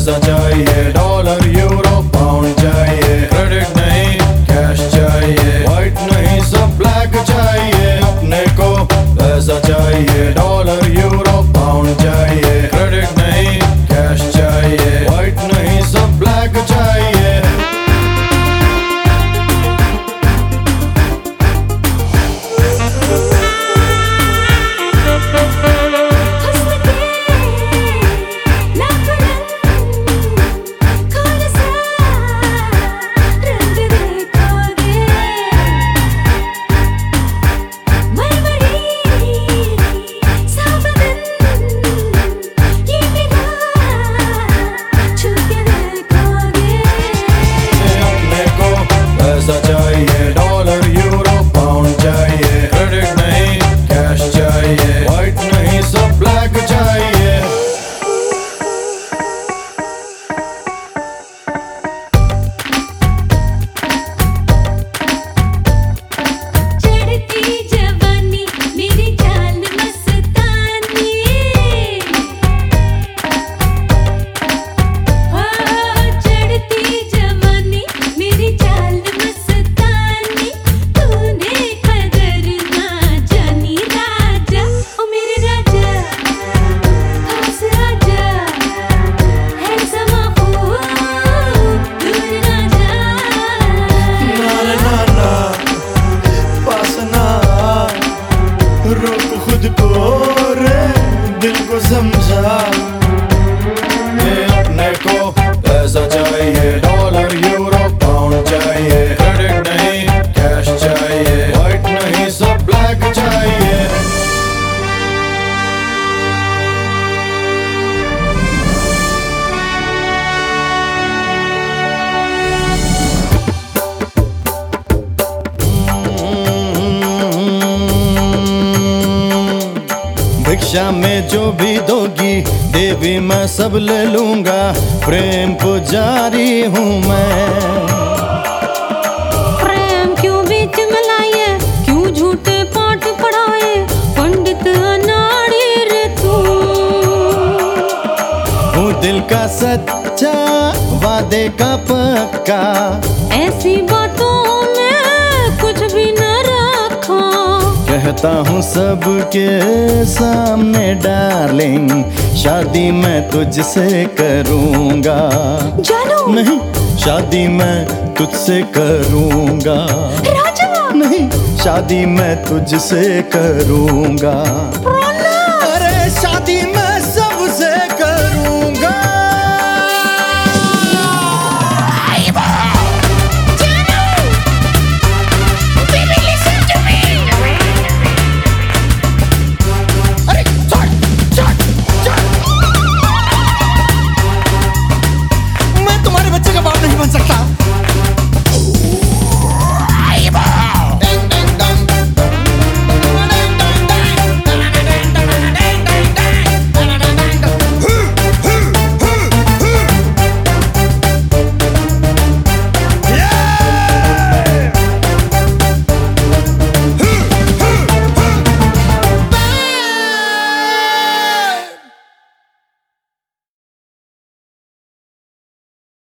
पैसा चाहिए, dollar euro pound चाहिए, क्रेडिट नहीं कैश चाहिए, व्हाइट नहीं सब ब्लैक चाहिए। अपने को पैसा चाहिए, डॉलर यूरो पाउंड चाहिए, क्रेडिट नहीं कैश चाहिए, व्हाइट नहीं सब ब्लैक चाहिए। पैसा चाहिए, डॉलर यूरो पाउंड चाहिए, क्रेडिट नहीं कैश चाहिए, व्हाइट नहीं सब ब्लैक चाहिए। चढ़ती जवानी मेरी जान मस्तानी, चढ़ती जवानी मेरी जान मस्तानी, तूने कदर ना जानी राजा, ओ मेरे राजा पास आजा, है समा खूब दूर ना जा। ना ना पास ना रोक खुद को रे, दिल को समझा। अपने को पैसा चाहिए, डॉलर यूरो पाउंड चाहिए, क्रेडिट नहीं कैश चाहिए, व्हाइट नहीं सब ब्लैक चाहिए। भिक्षा में जो भी दोगी देवी मैं सब ले लूंगा, प्रेम पुजारी हूँ मैं। प्रेम क्यों बीच मिलाए, क्यों झूठे पाठ पढ़ाए, पंडित अनाड़ी रे तू। हूँ दिल का सच्चा वादे का पक्का, ऐसी बातों में कुछ भी न रखा। कहता हूँ सबके सामने डार्लिंग, शादी मैं तुझसे करूँगा। जानू नहीं शादी मैं तुझसे करूँगा। राजा नहीं शादी मैं तुझसे करूँगा।